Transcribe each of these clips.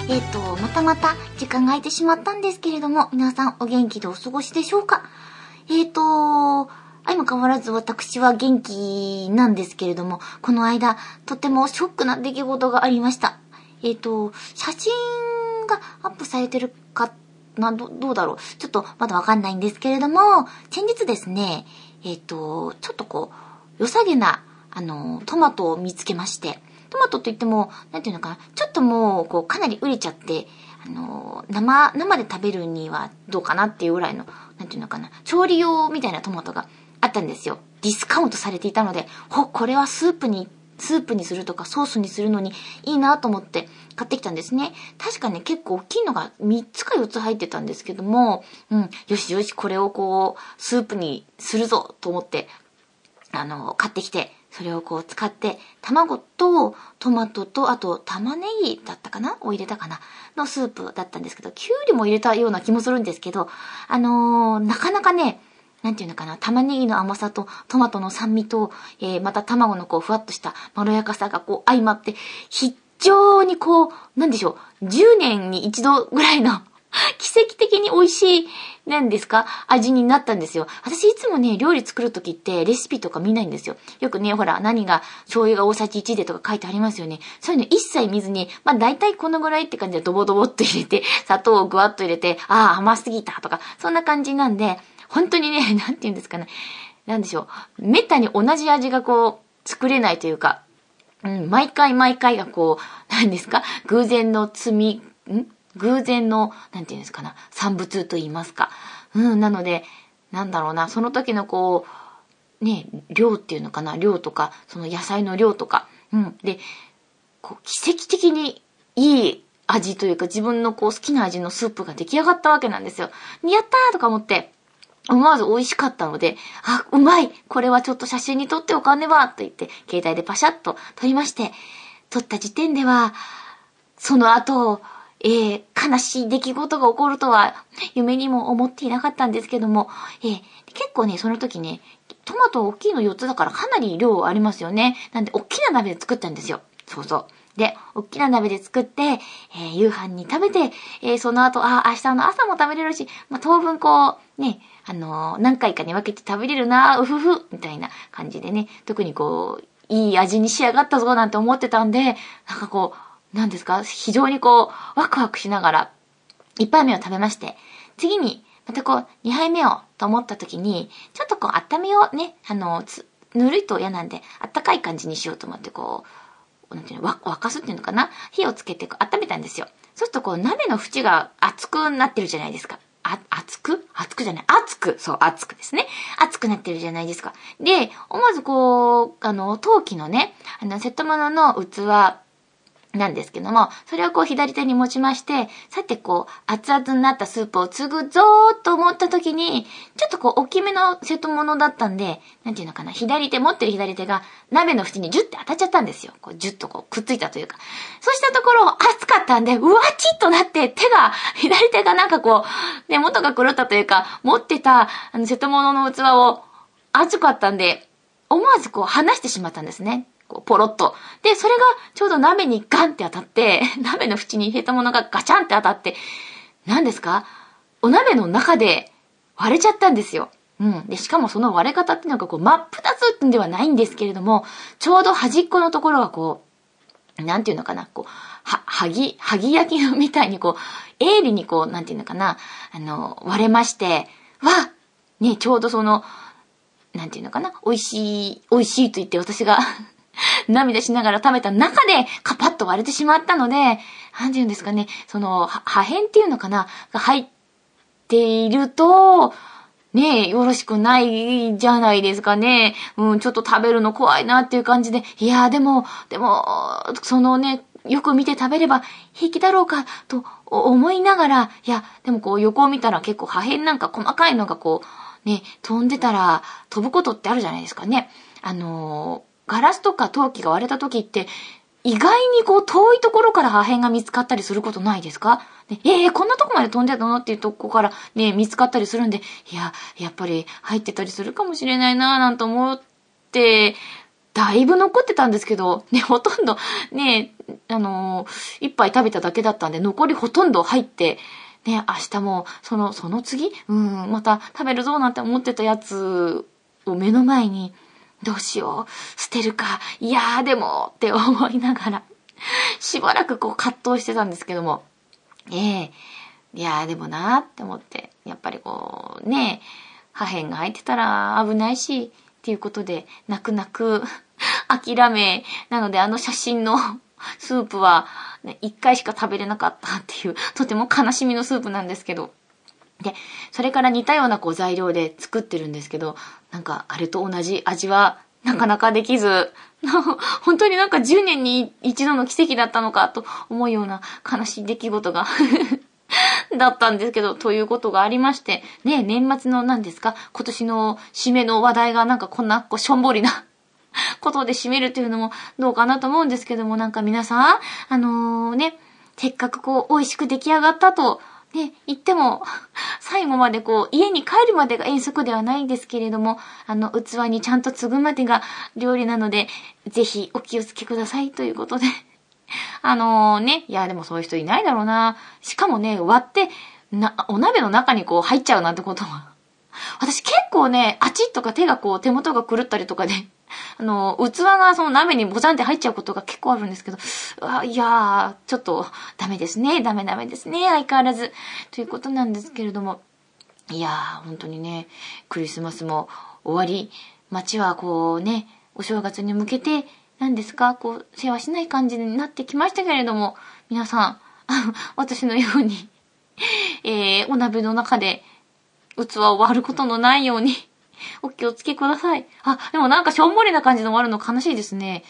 またまた時間が空いてしまったんですけれども、皆さんお元気でお過ごしでしょうか？相も変わらず私は元気なんですけれども、この間、とてもショックな出来事がありました。写真がアップされてるかな、どうだろう。ちょっとまだわかんないんですけれども、先日ですね、ちょっとこう、良さげな、トマトを見つけまして、トマトといっても、なんていうのかな、ちょっともう、こう、かなり売れちゃって、生で食べるにはどうかなっていうぐらいの、なんていうのかな、調理用みたいなトマトがあったんですよ。ディスカウントされていたので、これはスープにするとかソースにするのにいいなと思って買ってきたんですね。確かね、結構大きいのが3つか4つ入ってたんですけども、よしよし、これをこう、スープにするぞと思って、買ってきて、それをこう使って、卵とトマトと、あと玉ねぎだったかなを入れたかなのスープだったんですけど、きゅうりも入れたような気もするんですけど、なかなかね、なんていうのかな、玉ねぎの甘さとトマトの酸味と、また卵のこうふわっとしたまろやかさがこう相まって、非常にこう、なんでしょう、10年に一度ぐらいの奇跡的に美味しい、なんですか、味になったんですよ。私いつもね、料理作るときってレシピとか見ないんですよ。よくね、ほら、何が醤油が大さじ1でとか書いてありますよね。そういうの一切見ずに、大体このぐらいって感じでドボドボっと入れて、砂糖をぐわっと入れて、甘すぎたとか、そんな感じなんで、本当にね、なんて言うんですかね。なんでしょう。めったに同じ味がこう、作れないというか、毎回がこう、なんですか、偶然の、なんていうんですかな、産物と言いますか。なので、なんだろうな、その時のこう、ね、量っていうのかな、量とか、その野菜の量とか、で、こう、奇跡的にいい味というか、自分のこう、好きな味のスープが出来上がったわけなんですよ。やったーとか思って、思わず美味しかったので、うまい、これはちょっと写真に撮っておかねばと言って、携帯でパシャッと撮りまして、撮った時点では、その後、悲しい出来事が起こるとは、夢にも思っていなかったんですけども、結構ね、その時ね、トマト大きいの4つだからかなり量ありますよね。なんで、大きな鍋で作ったんですよ。そうそう。で、大きな鍋で作って、夕飯に食べて、その後、明日の朝も食べれるし、当分こう、ね、何回かに分けて食べれるな、うふふ、みたいな感じでね、特にこう、いい味に仕上がったぞ、なんて思ってたんで、なんかこう、なんですか、非常にこう、ワクワクしながら、一杯目を食べまして、次に、またこう、二杯目を、と思った時に、ちょっとこう、温めをね、ぬるいと嫌なんで、あったかい感じにしようと思って、こう、なんていうの、沸かすっていうのかな、火をつけてこう温めたんですよ。そうするとこう、鍋の縁が熱くなってるじゃないですか。熱くですね。熱くなってるじゃないですか。で、思わずこう、陶器のね、セット物の器、なんですけども、それをこう左手に持ちまして、さてこう熱々になったスープを継ぐぞーと思った時に、ちょっとこう大きめのセットものだったんで、なんていうのかな、持ってる左手が鍋の縁にジュッて当たっちゃったんですよ。こうジュッとこうくっついたというか。そうしたところ熱かったんで、うわちっとなって左手がなんかこう、ね、元が狂ったというか、持ってたセットものの器を熱かったんで、思わずこう離してしまったんですね。こうポロッと。で、それがちょうど鍋にガンって当たって、鍋の縁に入れたものがガチャンって当たって、何ですか？お鍋の中で割れちゃったんですよ。で、しかもその割れ方っていうのがこう真っ二つってんではないんですけれども、ちょうど端っこのところがこう、なんていうのかな、こう、はぎ焼きのみたいにこう、鋭利にこう、なんていうのかな、割れまして、ね、ちょうどその、なんていうのかな、美味しいと言って私が涙しながら食べた中でカパッと割れてしまったので、なんていうんですかね、その破片っていうのかなが入っていると、ねえ、よろしくないじゃないですかね。ちょっと食べるの怖いなっていう感じで、いやでも、そのね、よく見て食べれば平気だろうかと思いながら、いや、でもこう横を見たら結構破片なんか細かいのがこう、ね、飛んでたら飛ぶことってあるじゃないですかね。ガラスとか陶器が割れた時って、意外にこう遠いところから破片が見つかったりすることないですか？こんなとこまで飛んでたのっていうとこからね、見つかったりするんで、いや、やっぱり入ってたりするかもしれないなぁなんて思ってだいぶ残ってたんですけど、ね、ほとんど、ね、一杯食べただけだったんで、残りほとんど入って、ね、明日も、その次、また食べるぞなんて思ってたやつを目の前に、どうしよう、捨てるか、いやーでも、って思いながら、しばらくこう葛藤してたんですけども、いやーでもなーって思って、やっぱりこう、ね、破片が入ってたら危ないし、っていうことで、泣く泣く諦め、なので写真のスープは、ね、1回しか食べれなかったっていう、とても悲しみのスープなんですけど。で、それから似たようなこう材料で作ってるんですけど、なんかあれと同じ味はなかなかできず、本当になんか10年に一度の奇跡だったのかと思うような悲しい出来事がだったんですけど、ということがありまして、ね、年末の何ですか、今年の締めの話題がなんかこんなしょんぼりなことで締めるっていうのもどうかなと思うんですけども、なんか皆さん、ね、せっかくこう美味しく出来上がったと、ね、言っても、最後までこう、家に帰るまでが遠足ではないんですけれども、器にちゃんと継ぐまでが料理なので、ぜひお気をつけくださいということで。ね、いやでもそういう人いないだろうな。しかもね、割って、お鍋の中にこう入っちゃうなんてことは。私結構ね、あちっとか手元が狂ったりとかで、器がその鍋にボザンって入っちゃうことが結構あるんですけど、いやー、ちょっとダメですね、ダメですね、相変わらず。ということなんですけれども、いやー、本当にね、クリスマスも終わり、街はこうね、お正月に向けて、何ですか、こう、世話しない感じになってきましたけれども、皆さん、私のように、お鍋の中で器を割ることのないように、お気をつけください。でもなんかしょんぼりな感じの終わるの悲しいですね。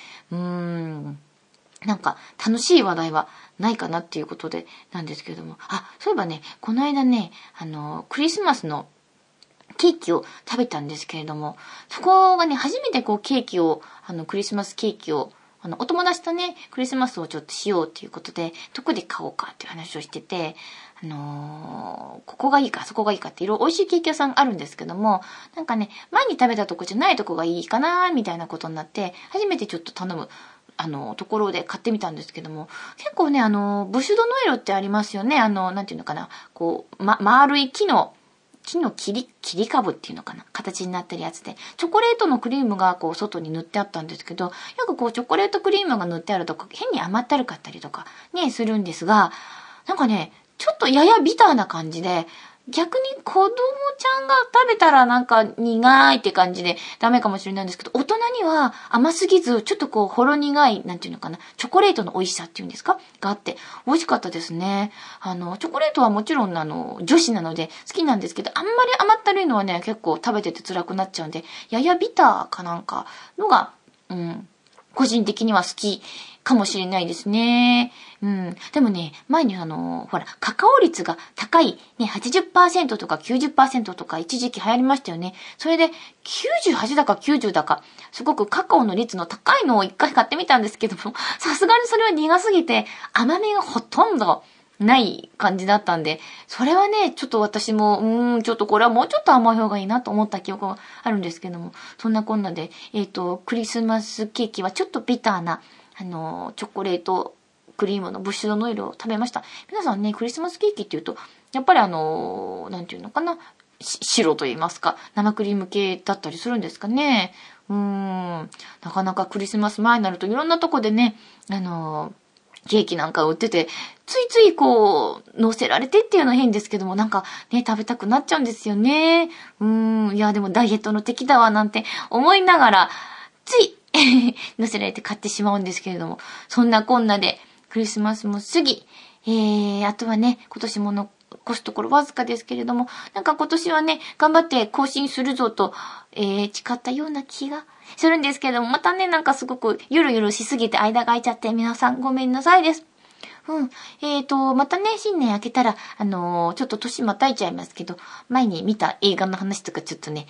なんか楽しい話題はないかなっていうことでなんですけれども。そういえばね、この間ね、クリスマスのケーキを食べたんですけれども、そこがね、初めてこうケーキを、クリスマスケーキを、お友達とね、クリスマスをちょっとしようっていうことで、どこで買おうかっていう話をしてて、ここがいいか、そこがいいかっていろいろ美味しいケーキ屋さんあるんですけども、なんかね、前に食べたとこじゃないとこがいいかな、みたいなことになって、初めてちょっと頼む、ところで買ってみたんですけども、結構ね、ブシュドノエロってありますよね。なんていうのかな、こう、丸い木の切り株っていうのかな、形になってるやつで、チョコレートのクリームがこう外に塗ってあったんですけど、よくこうチョコレートクリームが塗ってあると変に甘ったるかったりとかね、するんですが、なんかね、ちょっとややビターな感じで、逆に子供ちゃんが食べたらなんか苦いって感じでダメかもしれないんですけど、大人には甘すぎず、ちょっとこうほろ苦い、なんていうのかな、チョコレートの美味しさっていうんですかがあって、美味しかったですね。チョコレートはもちろん女子なので好きなんですけど、あんまり甘ったるいのはね、結構食べてて辛くなっちゃうんで、ややビターかなんかのが、個人的には好きかもしれないですね。でもね、前にほら、カカオ率が高い、ね、80% とか 90% とか一時期流行りましたよね。それで、98だか90だか、すごくカカオの率の高いのを一回買ってみたんですけども、さすがにそれは苦すぎて、甘みがほとんどない感じだったんで、それはね、ちょっと私も、ちょっとこれはもうちょっと甘い方がいいなと思った記憶があるんですけども、そんなこんなで、クリスマスケーキはちょっとビターな、チョコレートクリームのブッシュドノエルを食べました。皆さんね、クリスマスケーキって言うと、やっぱりなんていうのかな、白と言いますか、生クリーム系だったりするんですかね。なかなかクリスマス前になるといろんなとこでね、ケーキなんか売ってて、ついついこう、乗せられてっていうのは変ですけども、なんかね、食べたくなっちゃうんですよね。いやでもダイエットの敵だわなんて思いながら、つい乗せられて買ってしまうんですけれども、そんなこんなでクリスマスも過ぎ、あとはね、今年も残すところわずかですけれども、なんか今年はね、頑張って更新するぞと、誓ったような気がするんですけれども、またね、なんかすごくゆるゆるしすぎて間が空いちゃって皆さんごめんなさいです。またね、新年明けたら、ちょっと年またいちゃいますけど、前に見た映画の話とかちょっとね、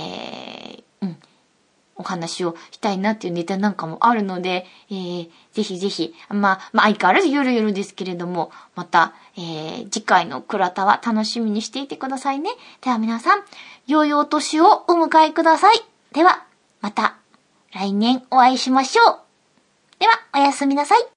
お話をしたいなっていうネタなんかもあるので、ぜひぜひ、相変わらずゆるゆるですけれども、また、次回の倉田は楽しみにしていてくださいね。では皆さん、良いお年をお迎えください。では、また、来来年お会いしましょう。では、おやすみなさい。